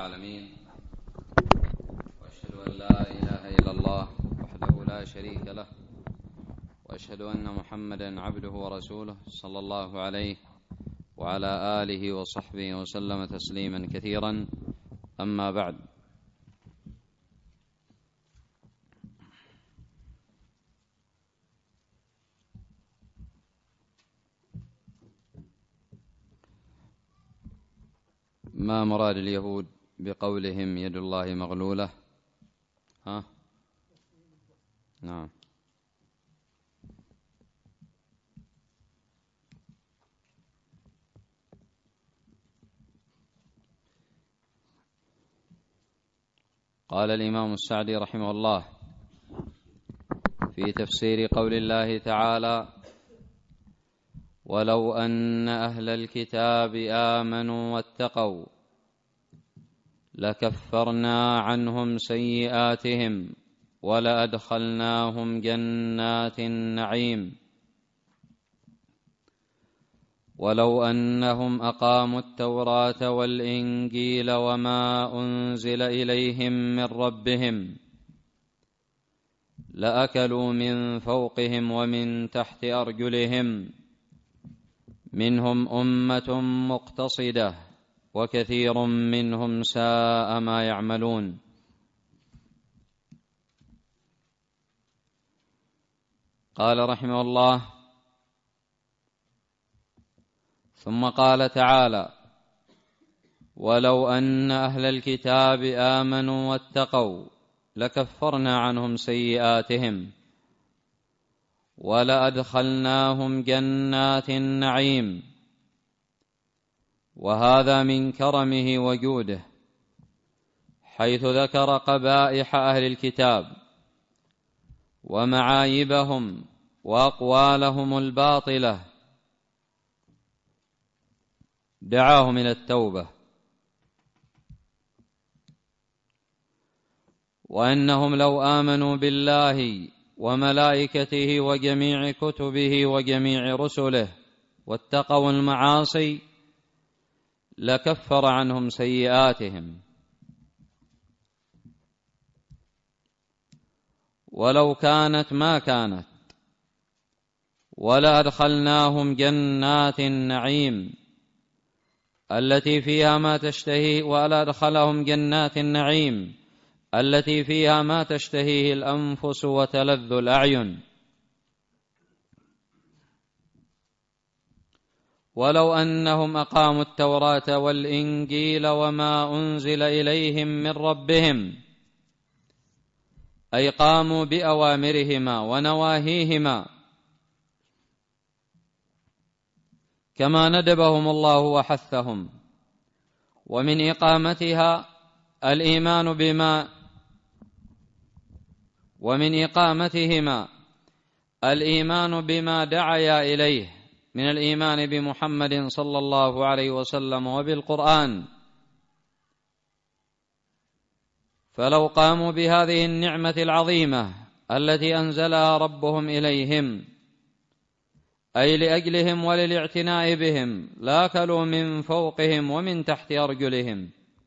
العالمين، وأشهد أن لا إله إلا الله وحده لا شريك له، وأشهد أن محمدا عبده ورسوله صلى الله عليه وعلى آله وصحبه وسلم تسليما كثيرا. أما بعد، ما مراد اليهود بقولهم يد الله مغلولة؟ نعم. قال الإمام السعدي رحمه الله في تفسير قول الله تعالى: ولو أن أهل الكتاب آمنوا واتقوا لكفرنا عنهم سيئاتهم ولأدخلناهم جنات النعيم ولو أنهم أقاموا التوراة والإنجيل وما أنزل إليهم من ربهم لأكلوا من فوقهم ومن تحت أرجلهم منهم أمة مقتصدة وكثير منهم ساء ما يعملون. قال رحمه الله: ثم قال تعالى: ولو أن أهل الكتاب آمنوا واتقوا لكفرنا عنهم سيئاتهم ولأدخلناهم جنات النعيم. وهذا من كرمه وجوده، حيث ذكر قبائح أهل الكتاب ومعايبهم وأقوالهم الباطلة، دعاهم إلى التوبة، وأنهم لو آمنوا بالله وملائكته وجميع كتبه وجميع رسله واتقوا المعاصي لكفر عنهم سيئاتهم، ولو كانت ما كانت، ولأدخلناهم جنات النعيم التي فيها ما تشتهي، ولأدخلهم جنات النعيم التي فيها ما تشتهيه الأنفس وتلذ الأعين. ولو أنهم أقاموا التوراة والإنجيل وما أنزل إليهم من ربهم، أي قاموا بأوامرهما ونواهيهما كما ندبهم الله وحثهم، ومن إقامتها الإيمان بما ومن إقامتهما الإيمان بما دعيا إليه من الإيمان بمحمد صلى الله عليه وسلم وبالقرآن. فلو قاموا بهذه النعمة العظيمة التي أنزلها ربهم إليهم، أي لأجلهم وللاعتناء بهم، لاكلوا من فوقهم ومن تحت أرجلهم،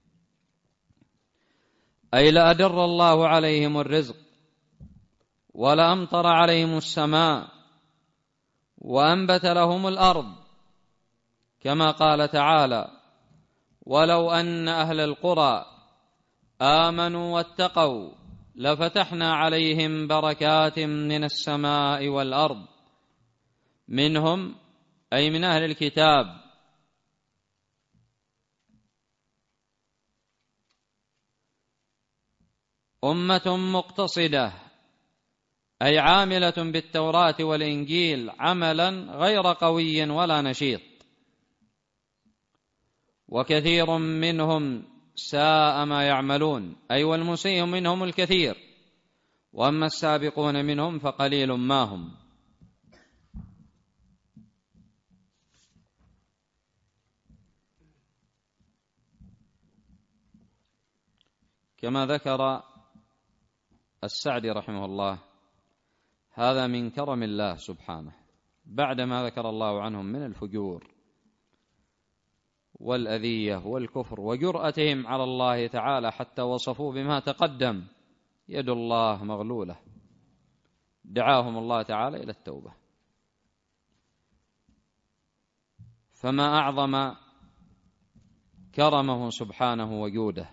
أي لأدر الله عليهم الرزق ولأمطر عليهم السماء وأنبت لهم الأرض، كما قال تعالى: ولو أن أهل القرى آمنوا واتقوا لفتحنا عليهم بركات من السماء والأرض. منهم أي من أهل الكتاب أمة مقتصدة، أي عاملة بالتوراة والإنجيل عملا غير قوي ولا نشيط، وكثير منهم ساء ما يعملون، أي والمسيء منهم الكثير، وأما السابقون منهم فقليل ما هم. كما ذكر السعدي رحمه الله، هذا من كرم الله سبحانه، بعدما ذكر الله عنهم من الفجور والأذية والكفر وجرأتهم على الله تعالى حتى وصفوه بما تقدم: يد الله مغلولة. دعاهم الله تعالى إلى التوبة. فما أعظم كرمه سبحانه وجوده.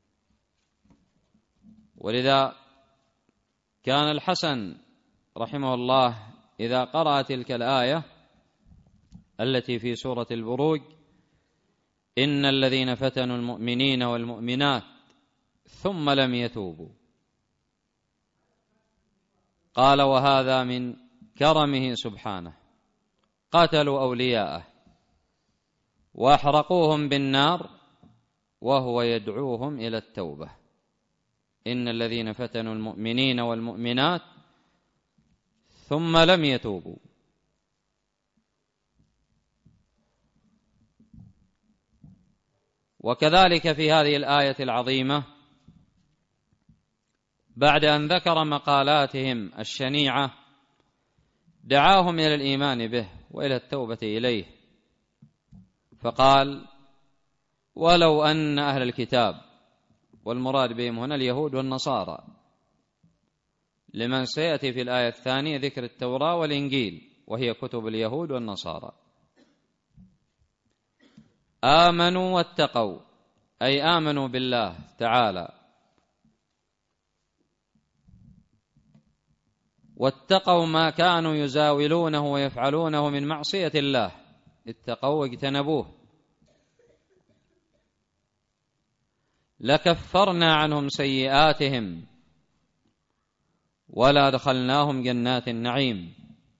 ولذا كان الحسن رحمه الله إذا قرأ تلك الآية التي في سورة البروج: إن الذين فتنوا المؤمنين والمؤمنات ثم لم يتوبوا، قال: وهذا من كرمه سبحانه، قتلوا أولياءه وأحرقوهم بالنار وهو يدعوهم إلى التوبة. إن الذين فتنوا المؤمنين والمؤمنات ثم لم يتوبوا. وكذلك في هذه الآية العظيمة بعد أن ذكر مقالاتهم الشنيعة دعاهم إلى الإيمان به وإلى التوبة إليه، فقال: ولو أن أهل الكتاب، والمراد بهم هنا اليهود والنصارى، لمن سيأتي في الآية الثانية ذكر التوراة والإنجيل وهي كتب اليهود والنصارى، آمنوا واتقوا، أي آمنوا بالله تعالى واتقوا ما كانوا يزاولونه ويفعلونه من معصية الله، اتقوا واجتنبوه، لكفرنا عنهم سيئاتهم ولا دخلناهم جنات النعيم.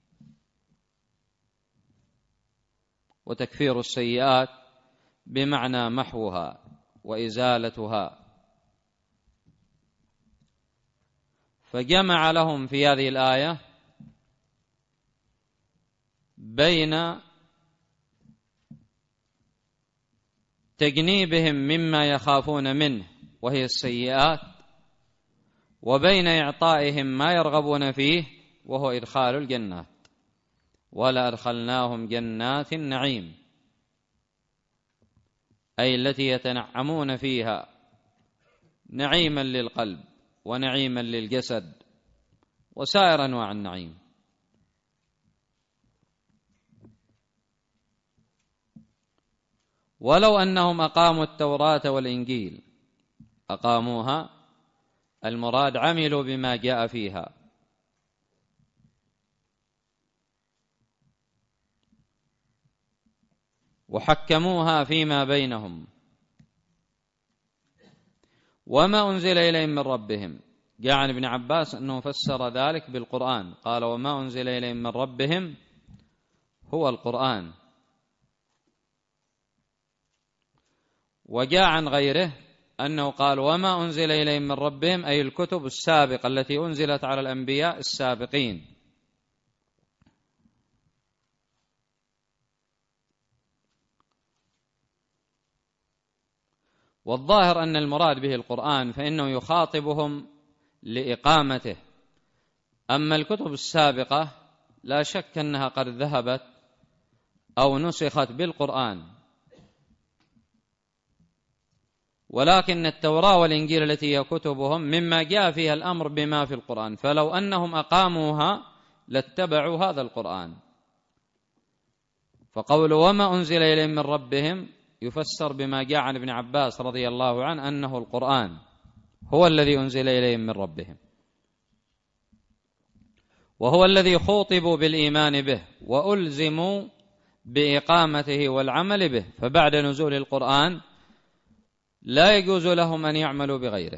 وتكفير السيئات بمعنى محوها وإزالتها. فجمع لهم في هذه الآية بين تجنيبهم مما يخافون منه وهي السيئات، وبين إعطائهم ما يرغبون فيه وهو إدخال الجنات. ولا أدخلناهم جنات النعيم، أي التي يتنعمون فيها نعيما للقلب ونعيما للجسد وسائر أنواع النعيم. ولو أنهم أقاموا التوراة والإنجيل، أقاموها المراد عملوا بما جاء فيها، وحكموها فيما بينهم، وما أنزل إليهم من ربهم. جاء عن ابن عباس أنه فسر ذلك بالقرآن، قال: وما أنزل إليهم من ربهم هو القرآن. وجاء عن غيره أنه قال: وما أنزل إليهم من ربهم، أي الكتب السابقة التي أنزلت على الأنبياء السابقين. والظاهر أن المراد به القرآن، فإنه يخاطبهم لإقامته. أما الكتب السابقة لا شك أنها قد ذهبت أو نسخت بالقرآن، ولكن التوراة والإنجيل التي هي كتبهم مما جاء فيها الأمر بما في القرآن، فلو أنهم أقاموها لاتبعوا هذا القرآن. فقول وما أنزل إليهم من ربهم يفسر بما جاء عن ابن عباس رضي الله عنه أنه القرآن هو الذي أنزل إليهم من ربهم، وهو الذي خوطبوا بالإيمان به وألزموا بإقامته والعمل به. فبعد نزول القرآن لا يجوز لهم أن يعملوا بغيره.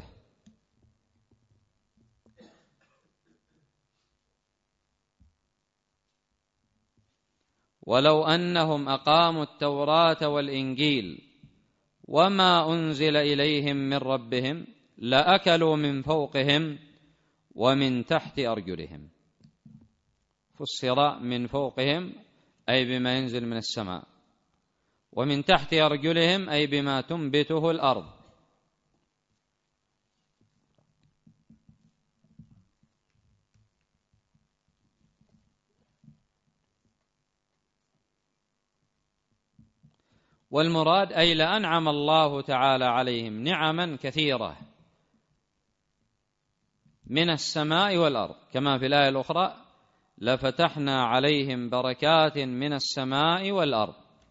ولو أنهم أقاموا التوراة والإنجيل وما أنزل إليهم من ربهم لأكلوا من فوقهم ومن تحت أرجلهم. فسر من فوقهم أي بما ينزل من السماء، ومن تحت أرجلهم أي بما تنبته الأرض. والمراد أي لأنعم الله تعالى عليهم نعما كثيرة من السماء والأرض، كما في الآية الأخرى لفتحنا عليهم بركات من السماء والأرض.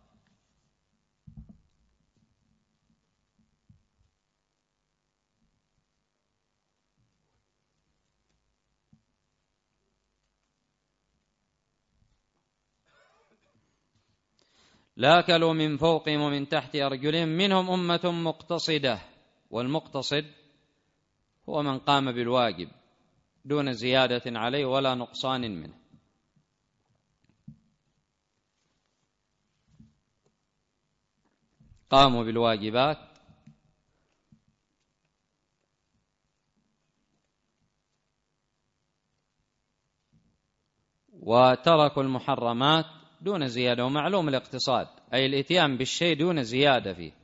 لَأَكَلُوا من فوقهم ومن تحت أرجلهم منهم أمة مقتصدة، والمقتصد هو من قام بالواجب دون زيادة عليه ولا نقصان منه. قاموا بالواجبات وتركوا المحرمات دون زيادة، ومعلوم الاقتصاد أي الإتيان بالشيء دون زيادة فيه.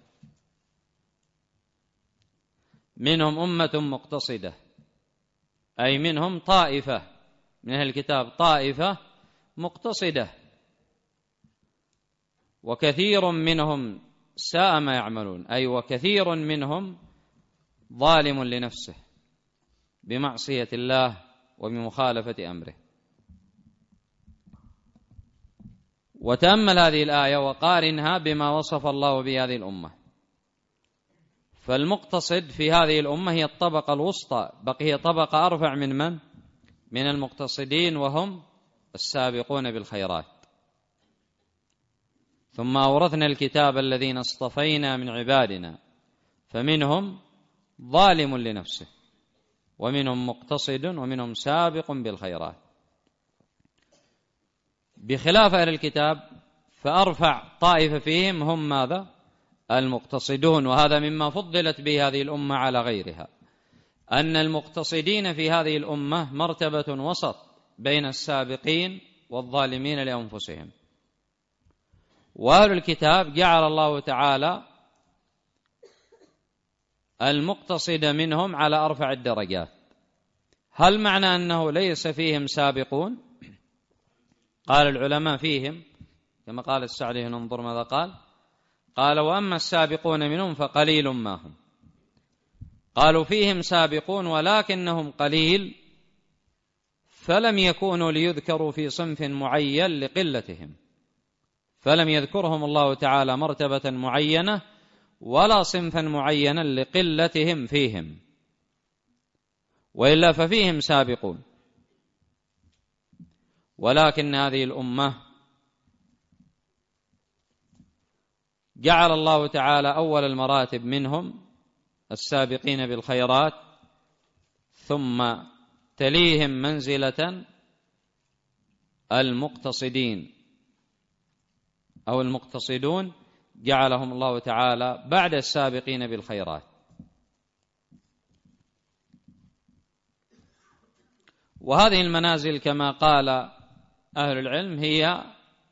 منهم أمة مقتصدة أي منهم طائفة من أهل الكتاب، طائفة مقتصدة، وكثير منهم ساء ما يعملون، أي وكثير منهم ظالم لنفسه بمعصية الله وبمخالفة أمره. وتأمل هذه الآية وقارنها بما وصف الله بهذه الأمة، فالمقتصد في هذه الأمة هي الطبقة الوسطى، بقي طبقة أرفع من المقتصدين، وهم السابقون بالخيرات. ثم أورثنا الكتاب الذين اصطفينا من عبادنا فمنهم ظالم لنفسه ومنهم مقتصد ومنهم سابق بالخيرات. بخلاف أهل الكتاب فأرفع طائفة فيهم هم ماذا؟ المقتصدون، وهذا مما فضلت به هذه الأمة على غيرها، أن المقتصدين في هذه الأمة مرتبة وسط بين السابقين والظالمين لأنفسهم. وأهل الكتاب جعل الله تعالى المقتصد منهم على أرفع الدرجات. هل معنى أنه ليس فيهم سابقون؟ قال العلماء فيهم، كما قال السعدي، ننظر ماذا قال وأما السابقون منهم فقليل ما هم. قالوا فيهم سابقون ولكنهم قليل، فلم يكونوا ليذكروا في صنف معين لقلتهم، فلم يذكرهم الله تعالى مرتبة معينة ولا صنفا معينا لقلتهم فيهم، وإلا ففيهم سابقون. ولكن هذه الأمة جعل الله تعالى أول المراتب منهم السابقين بالخيرات، ثم تليهم منزلة المقتصدين أو المقتصدون، جعلهم الله تعالى بعد السابقين بالخيرات. وهذه المنازل كما قال أهل العلم هي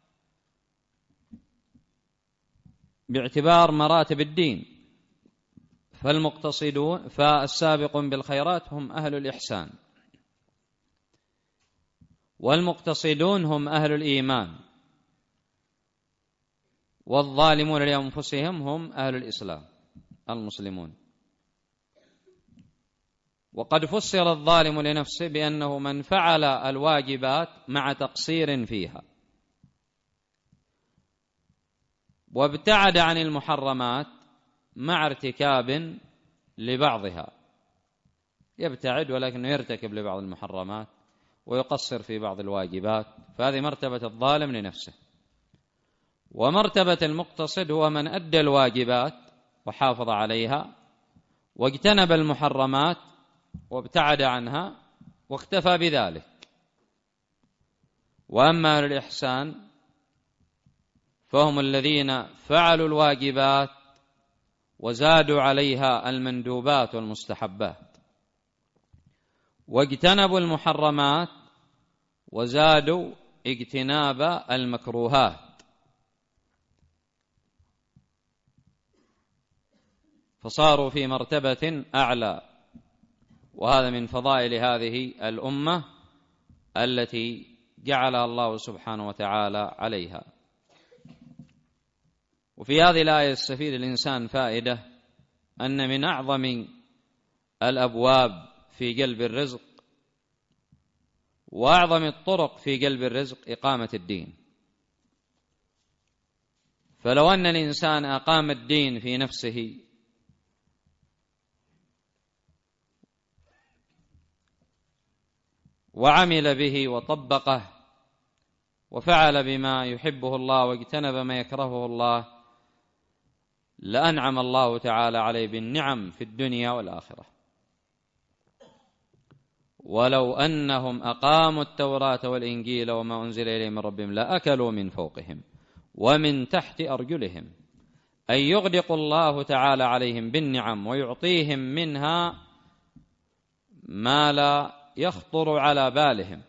باعتبار مراتب الدين، فالمقتصدون فالسابقون بالخيرات هم أهل الإحسان، والمقتصدون هم أهل الإيمان، والظالمون لأنفسهم هم أهل الإسلام المسلمون. وقد فسر الظالم لنفسه بأنه من فعل الواجبات مع تقصير فيها وابتعد عن المحرمات مع ارتكاب لبعضها، يبتعد ولكنه يرتكب لبعض المحرمات ويقصر في بعض الواجبات، فهذه مرتبة الظالم لنفسه. ومرتبة المقتصد هو من أدى الواجبات وحافظ عليها واجتنب المحرمات وابتعد عنها واكتفى بذلك. وأما أهل الإحسان فهم الذين فعلوا الواجبات وزادوا عليها المندوبات والمستحبات، واجتنبوا المحرمات وزادوا اجتناب المكروهات، فصاروا في مرتبة أعلى. وهذا من فضائل هذه الأمة التي جعلها الله سبحانه وتعالى عليها. وفي هذه الآية يستفيد الإنسان فائدة أن من أعظم الأبواب في قلب الرزق وأعظم الطرق في قلب الرزق إقامة الدين. فلو أن الإنسان أقام الدين في نفسه وعمل به وطبقه وفعل بما يحبه الله واجتنب ما يكرهه الله، لأنعم الله تعالى عليه بالنعم في الدنيا والآخرة. ولو أنهم أقاموا التوراة والإنجيل وما أنزل إليهم من ربهم لأكلوا من فوقهم ومن تحت أرجلهم، أي يغدق الله تعالى عليهم بالنعم ويعطيهم منها ما لا يخطر على بالهم.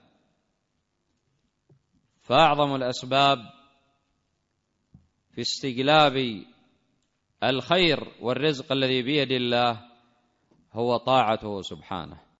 فأعظم الأسباب في استجلاب الخير والرزق الذي بيد الله هو طاعته سبحانه.